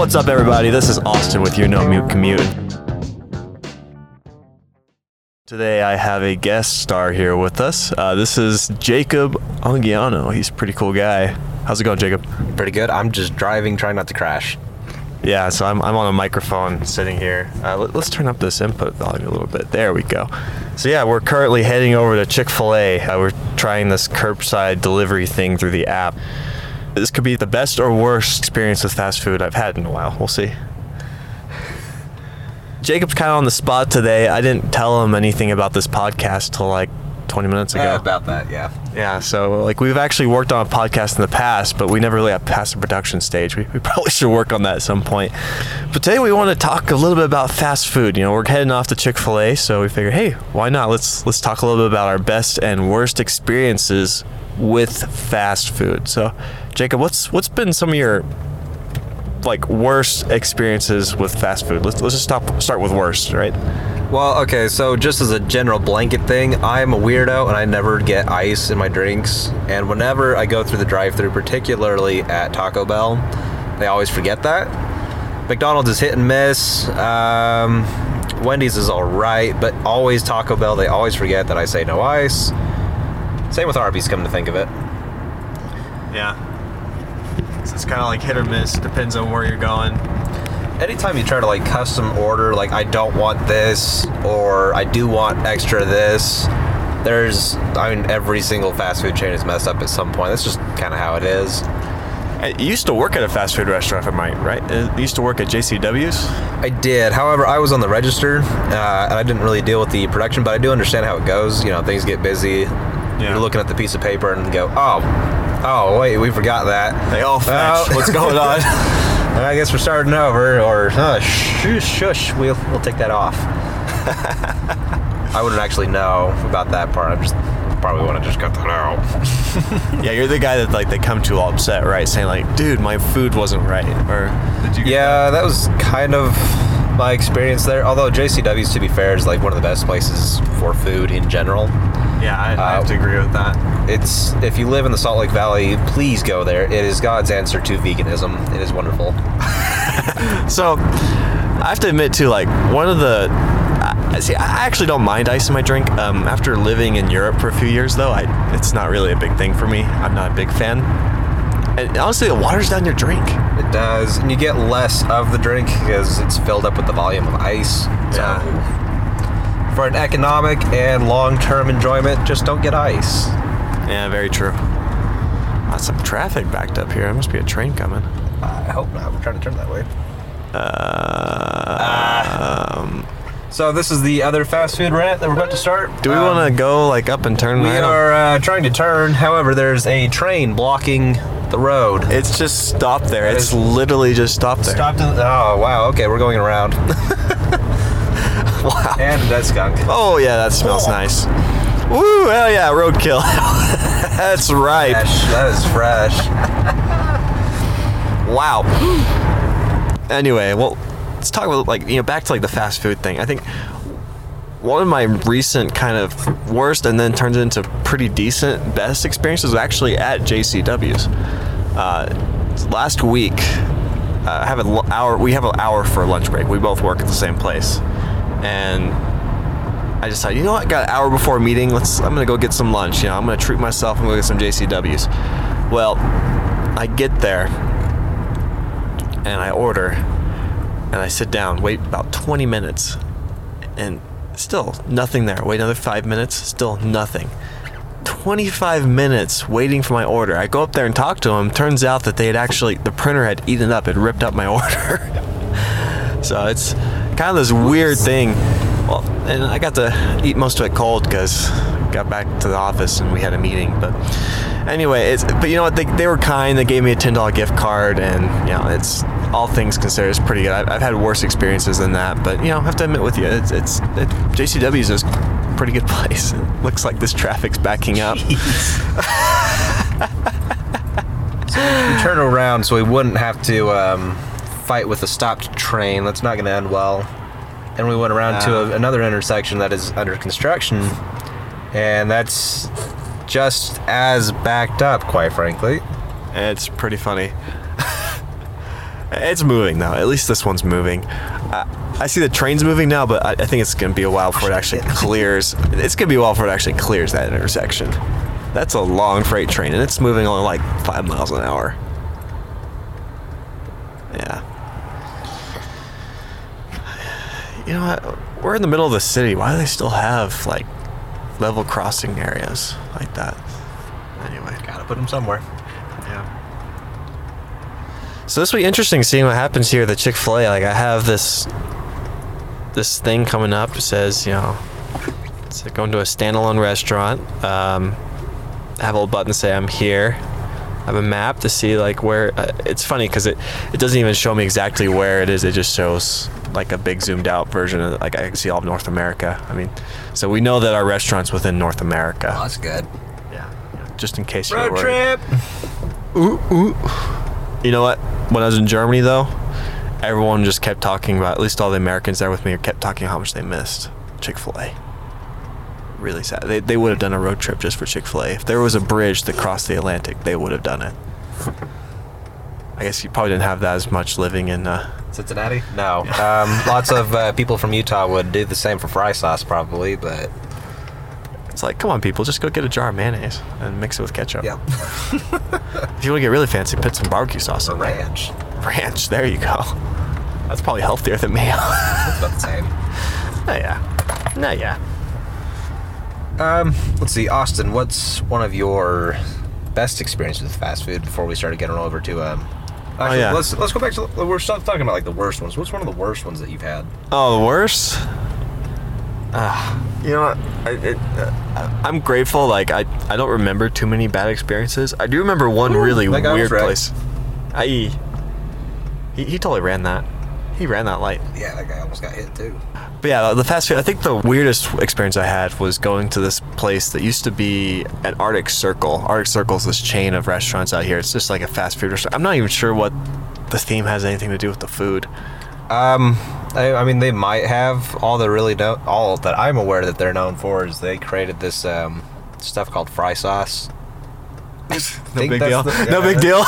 What's up, everybody? This is Austin with your No Mute Commute. Today I have a guest star here with us. This is Jacob Anguiano. He's a pretty cool guy. How's it going, Jacob? Pretty good. I'm just driving, trying not to crash. Yeah, so I'm on a microphone sitting here. Let's turn up this input volume a little bit. There we go. So yeah, we're currently heading over to Chick-fil-A. We're trying this curbside delivery thing through the app. This could be the best or worst experience with fast food I've had in a while. We'll see. Jacob's kind of on the spot today. I didn't tell him anything about this podcast till like 20 minutes ago. About that, yeah. Yeah, so like we've actually worked on a podcast in the past, but we never really got past the production stage. We probably should work on that at some point. But today we want to talk a little bit about fast food. You know, we're heading off to Chick-fil-A, so we figured, hey, why not? Let's talk a little bit about our best and worst experiences with fast food. So, Jacob, what's been some of your like worst experiences with fast food? Let's just start with worst, right? Well, okay, so just as a general blanket thing, I'm a weirdo and I never get ice in my drinks. And whenever I go through the drive-thru, particularly at Taco Bell, they always forget that. McDonald's is hit and miss. Wendy's is all right, but always Taco Bell, they always forget that I say no ice. Same with Arby's, come to think of it. Yeah. So it's kind of like hit or miss. Depends on where you're going. Anytime you try to like custom order, like I don't want this or I do want extra this, every single fast food chain is messed up at some point. That's just kind of how it is. You used to work at a fast food restaurant, if I might, right? You used to work at JCW's? I did. However, I was on the register, and I didn't really deal with the production, but I do understand how it goes. You know, things get busy. Yeah. You're looking at the piece of paper and go, oh, wait, we forgot that. They all fetch. What's going on? I guess we're starting over, or shush, we'll take that off. I wouldn't actually know about that part. I just probably want to just cut that out. Yeah, you're the guy that like they come to all upset, right? Saying like, dude, my food wasn't right. Or did you? Yeah, that was kind of my experience there. Although JCW's, to be fair, is like one of the best places for food in general. Yeah, I have to agree with that. It's, if you live in the Salt Lake Valley, please go there. It is God's answer to veganism. It is wonderful. So, I have to admit too, like one of the, I actually don't mind ice in my drink. After living in Europe for a few years though, it's not really a big thing for me. I'm not a big fan. And honestly, it waters down your drink. It does, and you get less of the drink because it's filled up with the volume of ice. Yeah. So, for an economic and long-term enjoyment, just don't get ice. Yeah, very true. Lots of traffic backed up here. There must be a train coming. I hope not. We're trying to turn that way. So this is the other fast food rant that we're about to start. Do we want to go like up and turn? We are trying to turn. However, there's a train blocking the road. It's just stopped there. It's literally just stopped there. Oh, wow. Okay, we're going around. Wow. And a dead skunk. Oh, yeah, that smells nice. Woo, hell yeah, roadkill. That's right. Fresh. That is fresh. Wow. Anyway, well, let's talk about, like, you know, back to, like, the fast food thing. I think one of my recent kind of worst and then turns into pretty decent best experiences was actually at JCW's. Last week, we have an hour for a lunch break. We both work at the same place. And I decided, you know what, I got an hour before a meeting, I'm gonna go get some lunch, you know, I'm gonna treat myself and go get some JCW's. Well, I get there and I order and I sit down, wait about 20 minutes and still nothing there. Wait another 5 minutes, still nothing. 25 minutes waiting for my order. I go up there and talk to them. Turns out that the printer had eaten up, it ripped up my order. So it's kind of this weird thing. Well, and I got to eat most of it cold because I got back to the office and we had a meeting. But anyway, but you know what? They were kind. They gave me a $10 gift card, and you know, it's all things considered, it's pretty good. I've had worse experiences than that, but you know, I have to admit with you, JCW's is a pretty good place. It looks like this traffic's backing up. So we turned around so we wouldn't have to fight with a stopped train. That's not going to end well. And we went around to another intersection that is under construction, and that's just as backed up, quite frankly. It's pretty funny. It's moving though. At least this one's moving. I see the train's moving now, but I think it's going to be a while before it actually clears. It's going to be a while before it actually clears that intersection. That's a long freight train, and it's moving only like 5 miles an hour. Yeah. You know what? We're in the middle of the city. Why do they still have like level crossing areas like that? Anyway, Gotta put them somewhere. yeah. So this will be interesting seeing what happens here at the Chick-fil-A. Like I have this thing coming up. It says, you know, it's like going to a standalone restaurant. I have a little button to say I'm here. I have a map to see like where. It's funny because it doesn't even show me exactly where it is. It just shows like a big zoomed out version of like I can see all of North America. I mean, so we know that our restaurant's within North America. Oh, that's good. Yeah. Just in case Road you're worried. trip. Ooh. You know what? When I was in Germany, though, everyone just kept talking about, at least all the Americans there with me, kept talking how much they missed Chick-fil-A. Really sad. They would have done a road trip just for Chick-fil-A. If there was a bridge that crossed the Atlantic, they would have done it. I guess you probably didn't have that as much living in... Cincinnati? No. Lots of people from Utah would do the same for fry sauce, probably, but... It's like, come on, people, just go get a jar of mayonnaise and mix it with ketchup. Yep. If you want to get really fancy, put some barbecue sauce in there. Ranch. Ranch, there you go. That's probably healthier than mayo. That's about the same. Yeah. Let's see, Austin, what's one of your best experiences with fast food before we started getting over to actually, yeah. let's go back to we're talking about like the worst ones. What's one of the worst ones that you've had? Oh, the worst? You know what? I'm grateful. Like I don't remember too many bad experiences. I do remember one really that guy was weird right. place. He totally ran that. He ran that light. Yeah, that guy almost got hit too. But yeah, the fast food. I think the weirdest experience I had was going to this place that used to be an Arctic Circle. Arctic Circle is this chain of restaurants out here. It's just like a fast food restaurant. I'm not even sure what the theme has anything to do with the food. I mean, they might have. All that I'm aware that they're known for is they created this stuff called fry sauce. No big deal. No big deal.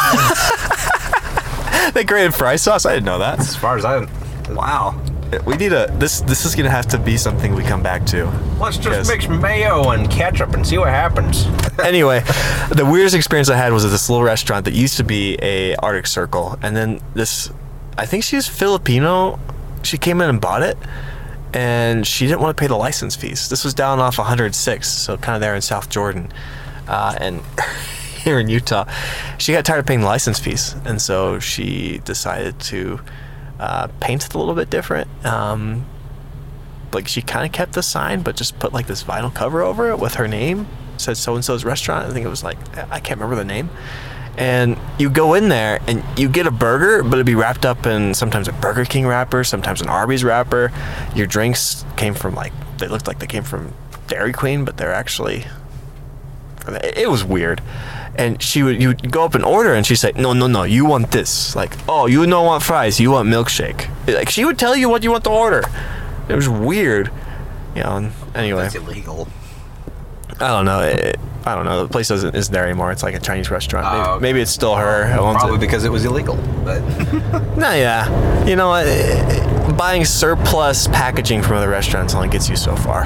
They created fry sauce. I didn't know that. As far as I... Wow. We need this is gonna have to be something we come back to. Let's just mix mayo and ketchup and see what happens. Anyway, the weirdest experience I had was at this little restaurant that used to be a Arctic Circle, and then I think she was Filipino. She came in and bought it, and she didn't want to pay the license fees. This was down off 106, so kind of there in South Jordan, and here in Utah. She got tired of paying the license fees, and so she decided to paint it a little bit different. Like she kind of kept the sign, but just put like this vinyl cover over it with her name. It said so-and-so's restaurant. I think it was like, I can't remember the name. And you go in there and you get a burger, but it'd be wrapped up in sometimes a Burger King wrapper, sometimes an Arby's wrapper. Your drinks came from they looked like they came from Dairy Queen, but they're actually, it was weird. And you'd go up and order, and she'd say, no, you want this. Like, oh, you don't want fries, you want milkshake. Like, she would tell you what you want to order. It was weird. You know, anyway. That's illegal. I don't know. I don't know. The place isn't there anymore. It's like a Chinese restaurant. Maybe, Okay. maybe it's still her. who owns Probably it. because it was illegal. But Nah, yeah. You know what? Buying surplus packaging from other restaurants only gets you so far.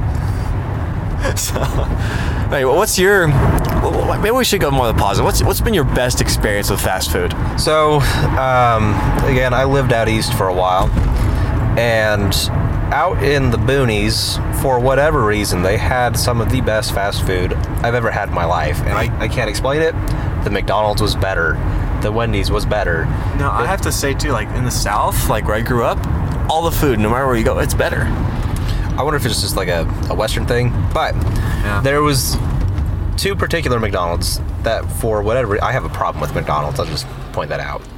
So, anyway, what's your? Maybe we should go more of the positive. What's been your best experience with fast food? so, again, I lived out east for a while, and out in the boonies, for whatever reason, they had some of the best fast food I've ever had in my life, and I can't explain it. The McDonald's was better. The Wendy's was better. No, I have to say too, like in the South, like where I grew up, all the food, no matter where you go, it's better. I wonder if it's just like a Western thing, but there was two particular McDonald's that, for whatever, I have a problem with McDonald's. I'll just point that out.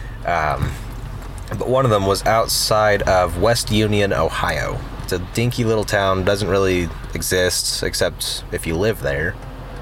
But one of them was outside of West Union, Ohio. It's a dinky little town, doesn't really exist except if you live there.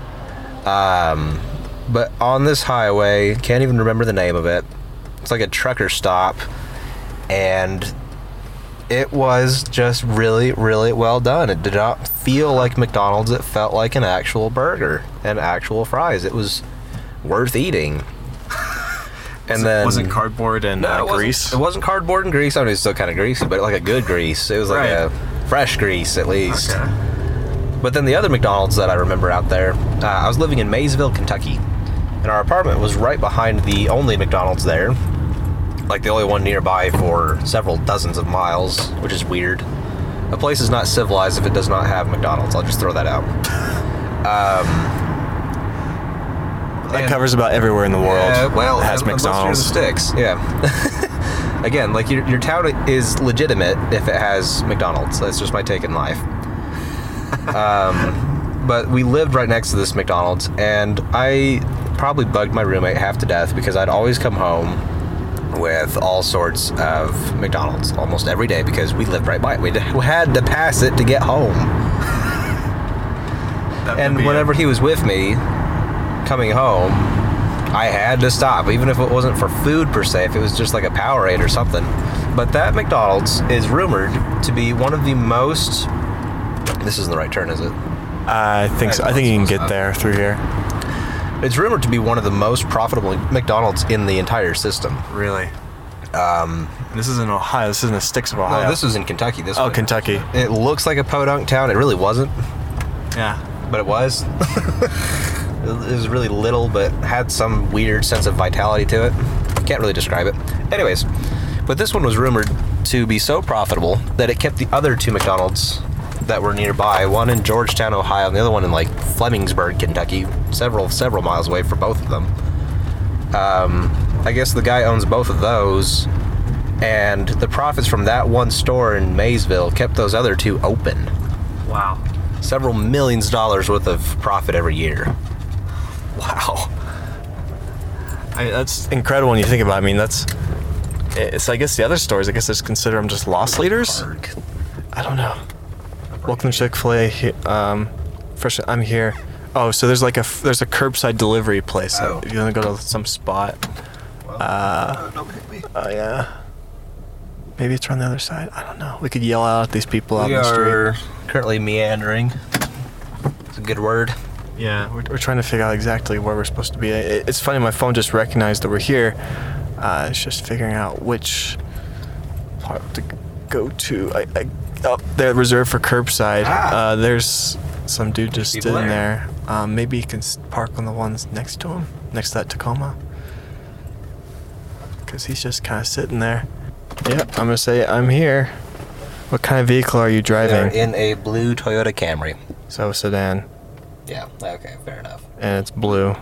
But on this highway, can't even remember the name of it. It's like a trucker stop, and it was just really, really well done. It did not feel like McDonald's. It felt like an actual burger and actual fries. It was worth eating. And then was it cardboard and No, grease? It wasn't cardboard and grease. I mean, it's still kind of greasy, but like a good grease. It was like Right. a fresh grease at least. Okay. But then the other McDonald's that I remember out there, I was living in Maysville, Kentucky, and our apartment was right behind the only McDonald's there, like the only one nearby for several dozens of miles, which is weird. A place is not civilized if it does not have McDonald's. I'll just throw that out. That covers about everywhere in the world. Well, that has unless you're in the McDonald's. sticks. Yeah. Again, like your town is legitimate if it has McDonald's. That's just my take in life. But we lived right next to this McDonald's, and I probably bugged my roommate half to death because I'd always come home with all sorts of McDonald's almost every day because we lived right by it. We had to pass it to get home. And whenever he was with me coming home, I had to stop, even if it wasn't for food per se, if it was just like a Powerade or something. But that McDonald's is rumored to be one of the most... This isn't the right turn, is it? I think so. I think you can get there through here. It's rumored to be one of the most profitable McDonald's in the entire system. Really? This is in Ohio. This is in the sticks of Ohio. No, this was in Kentucky. This one. Kentucky. It looks like a podunk town. It really wasn't, Yeah. but it was. It was really little, but had some weird sense of vitality to it. Can't really describe it. Anyways, but this one was rumored to be so profitable that it kept the other two McDonald's that were nearby, one in Georgetown, Ohio, and the other one in like Flemingsburg, Kentucky, several miles away from both of them. I guess the guy owns both of those, and the profits from that one store in Maysville kept those other two open. Wow. Several millions of dollars worth of profit every year. Wow. That's incredible when you think about it. I mean, it's, I guess the other stores, I guess I just consider them just loss leaders. I don't know. Welcome to Chick-fil-A. First, I'm here. Oh, so there's a curbside delivery place. Oh. If you want to go to some spot. Don't hit me. Oh, yeah. Maybe it's on the other side. I don't know. We could yell out at these people out We in the street. are currently meandering. It's a good word. Yeah, we're trying to figure out exactly where we're supposed to be. It's funny, my phone just recognized that we're here. It's just figuring out which part to go to. They're reserved for curbside. There's some dude just People sitting there. there. Maybe you can park on the ones next to him, next to that Tacoma. Because he's just kind of sitting there. Yep, I'm going to say I'm here. What kind of vehicle are you They're driving? in a blue Toyota Camry. So, sedan. Yeah, okay, fair enough. And it's blue.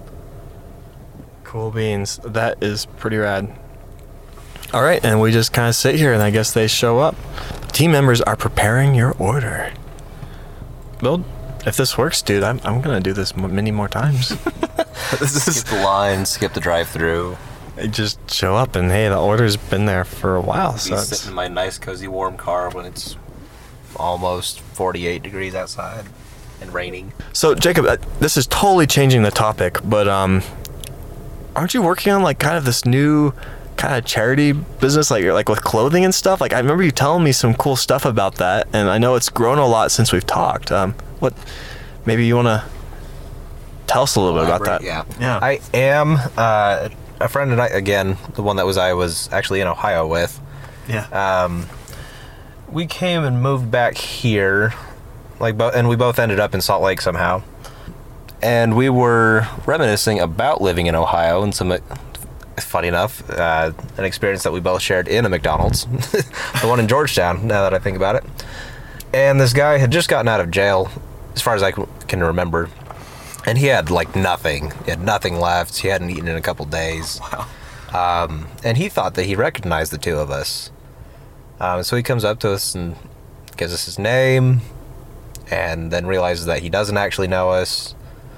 Cool beans. That is pretty rad. All right, and we just kind of sit here, and I guess they show up. Team members are preparing your order. Well, if this works, dude, I'm gonna do this many more times. This is Skip the line, skip the drive-through. they just show up, and hey, the order's been there for a while. Be So sitting it's, in my nice, cozy, warm car when it's almost 48 degrees outside and raining. so Jacob, this is totally changing the topic, but aren't you working on like kind of this new kind of charity business, like with clothing and stuff? Like I remember you telling me some cool stuff about that, and I know it's grown a lot since we've talked. What? Maybe you want to tell us a little bit about that? Yeah. Yeah. I am a friend and I, again, the one that I was actually in Ohio with. Yeah. We came and moved back here, and we both ended up in Salt Lake somehow. And we were reminiscing about living in Ohio and some, funny enough, an experience that we both shared in a McDonald's, the one in Georgetown, now that I think about it. And this guy had just gotten out of jail, as far as I can remember, and he had like nothing. He had nothing left. He hadn't eaten in a couple days. Wow. And he thought that he recognized the two of us. So he comes up to us and gives us his name, and then realizes that he doesn't actually know us.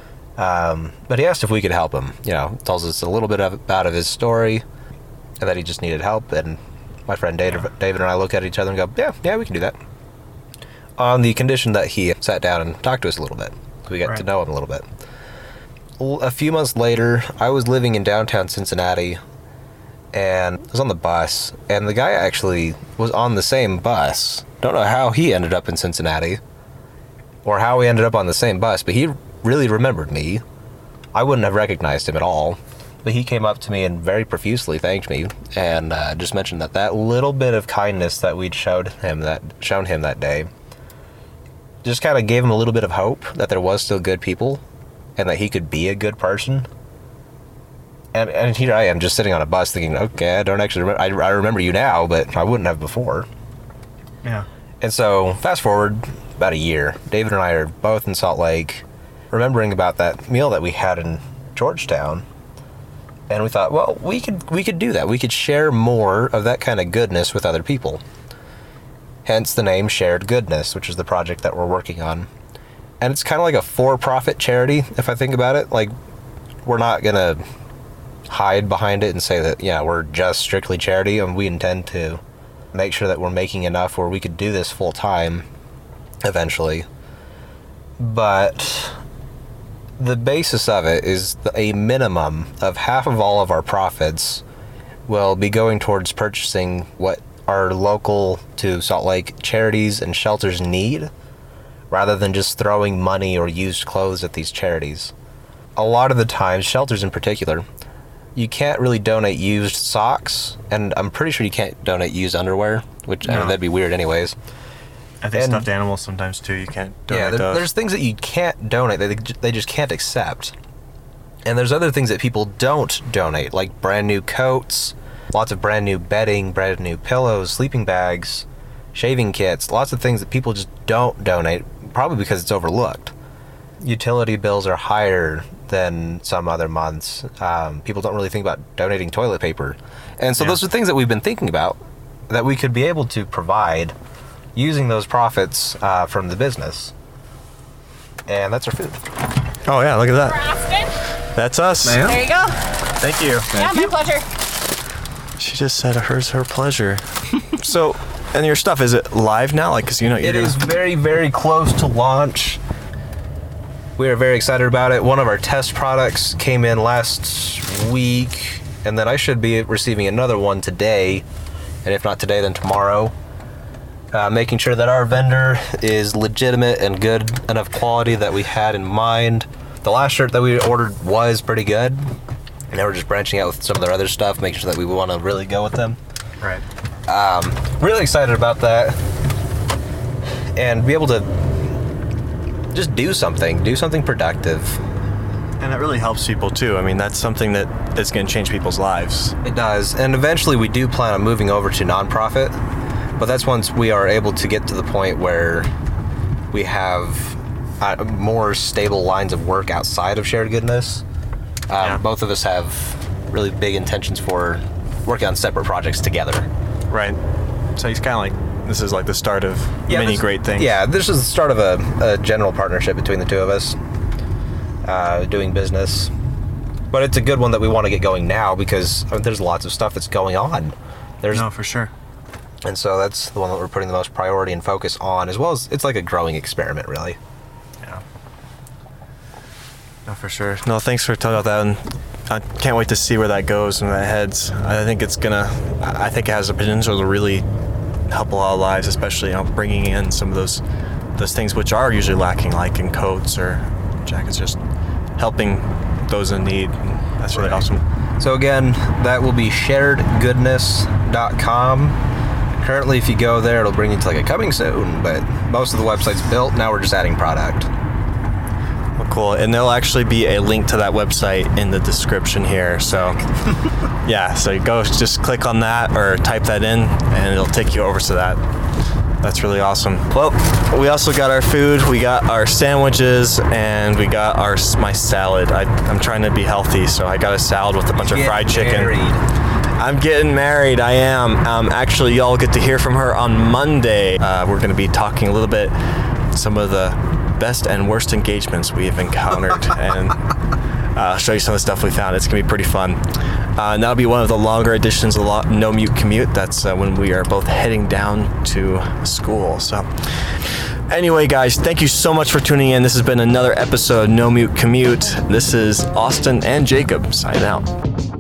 But he asked if we could help him. You know, tells us a little bit about his story, and that he just needed help. And my friend David and I look at each other and go, yeah, we can do that. On the condition that he sat down and talked to us a little bit. So we got to know him a little bit. A few months later, I was living in downtown Cincinnati, and I was on the bus, and the guy actually was on the same bus. Don't know how he ended up in Cincinnati, or how we ended up on the same bus, but he really remembered me. I wouldn't have recognized him at all. But he came up to me and very profusely thanked me, and just mentioned that little bit of kindness that we'd shown him that day just kind of gave him a little bit of hope that there was still good people and that he could be a good person. And here I am just sitting on a bus thinking, okay, I don't actually remember. I remember you now, but I wouldn't have before. Yeah. And so fast forward about a year, David and I are both in Salt Lake, remembering about that meal that we had in Georgetown. And we thought, well, we could do that. We could share more of that kind of goodness with other people. Hence the name Shared Goodness, which is the project that we're working on. And it's kind of like a for-profit charity, if I think about it. Like, we're not going to hide behind it and say that, yeah, we're just strictly charity, and we intend to make sure that we're making enough where we could do this full-time eventually. But the basis of it is a minimum of half of all of our profits will be going towards purchasing what our local to Salt Lake charities and shelters need, rather than just throwing money or used clothes at these charities. A lot of the times, shelters in particular, you can't really donate used socks, and I'm pretty sure you can't donate used underwear, which I mean, that'd be weird anyways. I think stuffed animals sometimes too, you can't donate those. those. There's things that you can't donate, they just can't accept. And there's other things that people don't donate, like brand new coats, lots of brand new bedding, brand new pillows, sleeping bags, shaving kits, lots of things that people just don't donate, probably because it's overlooked. Utility bills are higher than some other months. People don't really think about donating toilet paper. And so those are things that we've been thinking about that we could be able to provide using those profits from the business. And that's our food. Oh yeah, look at that. Austin. That's us. There you go. Thank you. Yeah, my pleasure. She just said hers her pleasure. So, and your stuff, is it live now? Like, cause you know it is very, very close to launch. We are very excited about it. One of our test products came in last week, and then I should be receiving another one today, and if not today, then tomorrow. Making sure that our vendor is legitimate and good enough quality that we had in mind. The last shirt that we ordered was pretty good, and now we're just branching out with some of their other stuff, making sure that we want to really go with them. Right. Really excited about that, and be able to just do something productive. And that really helps people too. I mean, that's something that is going to change people's lives. It does, and eventually we do plan on moving over to nonprofit, but that's once we are able to get to the point where we have more stable lines of work outside of Shared Goodness. Both of us have really big intentions for working on separate projects together. Right. So he's kind of like, this is like the start of many great things. Yeah, this is the start of a general partnership between the two of us, doing business. But it's a good one that we want to get going now because there's lots of stuff that's going on. No, for sure. And so that's the one that we're putting the most priority and focus on, as well as it's like a growing experiment, really. Yeah. No, for sure. No, thanks for talking about that, and I can't wait to see where that goes and where that heads. I think it has the potential to really help a lot of lives, especially bringing in some of those things which are usually lacking, like in coats or jackets, just helping those in need. And that's really awesome. So again, that will be sharedgoodness.com. Currently, if you go there, it'll bring you to like a coming soon, but most of the website's built. Now we're just adding product. Well, cool. And there'll actually be a link to that website in the description here. So yeah, so you go just click on that or type that in and it'll take you over to that. That's really awesome. Well, we also got our food. We got our sandwiches and we got my salad. I'm trying to be healthy, so I got a salad with a bunch of fried chicken. I'm getting married. I am. Actually, y'all get to hear from her on Monday. We're going to be talking a little bit some of the best and worst engagements we have encountered, and I'll show you some of the stuff we found. It's going to be pretty fun. And that'll be one of the longer editions of No Mute Commute. That's when we are both heading down to school. So anyway, guys, thank you so much for tuning in. This has been another episode of No Mute Commute. This is Austin and Jacob signing out.